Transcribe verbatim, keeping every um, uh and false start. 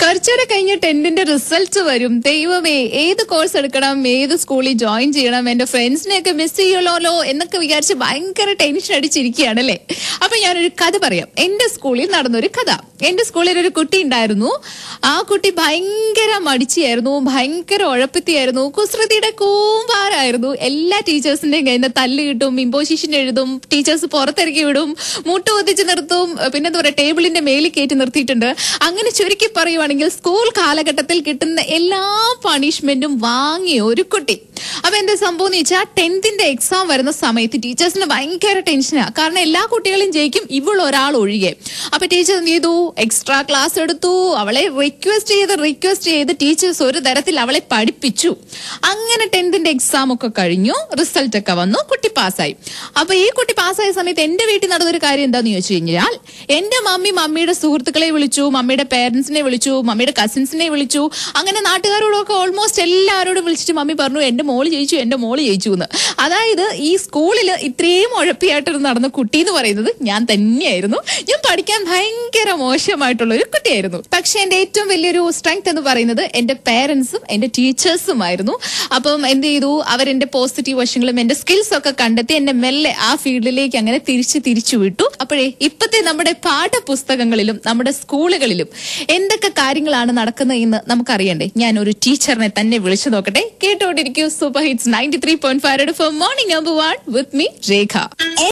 കുറച്ചുകൂടെ കഴിഞ്ഞ് ടെൻത്തിന്റെ റിസൾട്ട് വരും. ദൈവമേ, ഏത് കോഴ്സ് എടുക്കണം, ഏത് സ്കൂളിൽ ജോയിൻ ചെയ്യണം, എന്റെ ഫ്രണ്ട്സിനെയൊക്കെ മിസ് ചെയ്യുമല്ലോ എന്നൊക്കെ വിചാരിച്ച് ഭയങ്കര ടെൻഷൻ അടിച്ചിരിക്കുകയാണല്ലേ. അപ്പൊ ഞാനൊരു കഥ പറയാം. എന്റെ സ്കൂളിൽ നടന്നൊരു കഥ. എന്റെ സ്കൂളിൽ ഒരു കുട്ടി ഉണ്ടായിരുന്നു. ആ കുട്ടി ഭയങ്കര മടിച്ചിയായിരുന്നു, ഭയങ്കര ഉഴപ്പത്തിയായിരുന്നു, കുസൃതിയുടെ കൂമ്പാരായിരുന്നു. എല്ലാ ടീച്ചേഴ്സിന്റെയും കയ്യിൽ നിന്ന് തല്ല് കിട്ടും, ഇമ്പോസിഷൻ എഴുതും, ടീച്ചേഴ്സ് പുറത്തിറക്കി വിടും, മുട്ട് ഒതിച്ച് നിർത്തും, പിന്നെ എന്താ പറയാ ടേബിളിന്റെ മേലിൽ കയറ്റി നിർത്തിയിട്ടുണ്ട്. അങ്ങനെ ചുരുക്കി പറയുവാണെങ്കിൽ സ്കൂൾ കാലഘട്ടത്തിൽ കിട്ടുന്ന എല്ലാ പണിഷ്മെന്റും വാങ്ങിയ ഒരു കുട്ടി. അപ്പൊ എന്താ സംഭവം എന്ന് വെച്ചാൽ ടെൻത്തിന്റെ എക്സാം വരുന്ന സമയത്ത് ടീച്ചേഴ്സിന് ഭയങ്കര ടെൻഷനാ. കാരണം എല്ലാ കുട്ടികളും ജയിക്കും, ഇവൾ ഒരാൾ ഒഴികെ. അപ്പൊ ടീച്ചർ എന്ത് ചെയ്തു, എക്സ്ട്രാ ക്ലാസ് എടുത്തു, അവളെ റിക്വസ്റ്റ് ചെയ്ത് റിക്വസ്റ്റ് ചെയ്ത് ടീച്ചേഴ്സ് ഒരു തരത്തിൽ അവളെ പഠിപ്പിച്ചു. അങ്ങനെ ടെൻത്തിന്റെ എക്സാം ഒക്കെ കഴിഞ്ഞു, റിസൾട്ട് ഒക്കെ വന്നു, കുട്ടി പാസ്സായി. അപ്പൊ ഈ കുട്ടി പാസ്സായ സമയത്ത് എന്റെ വീട്ടിൽ നടന്നൊരു കാര്യം എന്താന്ന് ചോദിച്ചു കഴിഞ്ഞാൽ, എന്റെ മമ്മി മമ്മിയുടെ സുഹൃത്തുക്കളെ വിളിച്ചു, മമ്മിയുടെ പേരൻസിനെ വിളിച്ചു, മമ്മിയുടെ കസിൻസിനെ വിളിച്ചു. അങ്ങനെ നാട്ടുകാരോടൊക്കെ ഓൾമോസ്റ്റ് എല്ലാവരോടും വിളിച്ചിട്ട് മമ്മി പറഞ്ഞു എന്റെ മോള് ജയിച്ചു, എന്റെ മോള് ജയിച്ചു എന്ന്. അതായത് ഈ സ്കൂളിൽ ഇത്രയും ഉഴപ്പിയായിട്ട് നടന്ന കുട്ടി എന്ന് പറയുന്നത് ഞാൻ തന്നെയായിരുന്നു. ഞാൻ പഠിക്കാൻ ഭയങ്കര മോശമായിട്ടുള്ള ഒരു കുട്ടിയായിരുന്നു. പക്ഷെ എന്റെ ഏറ്റവും വലിയൊരു സ്ട്രെങ്ത് എന്ന് പറയുന്നത് എന്റെ പേരൻസും എന്റെ ടീച്ചേഴ്സും ആയിരുന്നു. അപ്പം എന്ത് ചെയ്തു, അവരെന്റെ പോസിറ്റീവ് വശങ്ങളും എന്റെ സ്കിൽസ് ഒക്കെ കണ്ടെത്തി എന്നെ മെല്ലെ ആ ഫീൽഡിലേക്ക് അങ്ങനെ തിരിച്ച് തിരിച്ചു വിട്ടു. അപ്പോഴേ ഇപ്പത്തെ നമ്മുടെ പാഠപുസ്തകങ്ങളിലും നമ്മുടെ സ്കൂളുകളിലും എന്തൊക്കെ കാര്യങ്ങളാണ് നടക്കുന്നത് എന്ന് നമുക്കറിയണ്ടേ. ഞാൻ ഒരു ടീച്ചറിനെ തന്നെ വിളിച്ചു നോക്കട്ടെ. കേട്ടോണ്ടിരിക്കൂ super hits ninety three point five for morning number one with me Rekha.